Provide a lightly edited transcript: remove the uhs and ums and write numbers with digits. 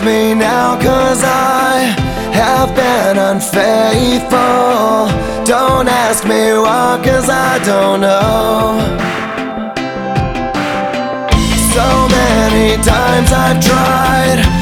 Me now, 'cause I have been unfaithful. Don't ask me why, 'cause I don't know. So many times I've tried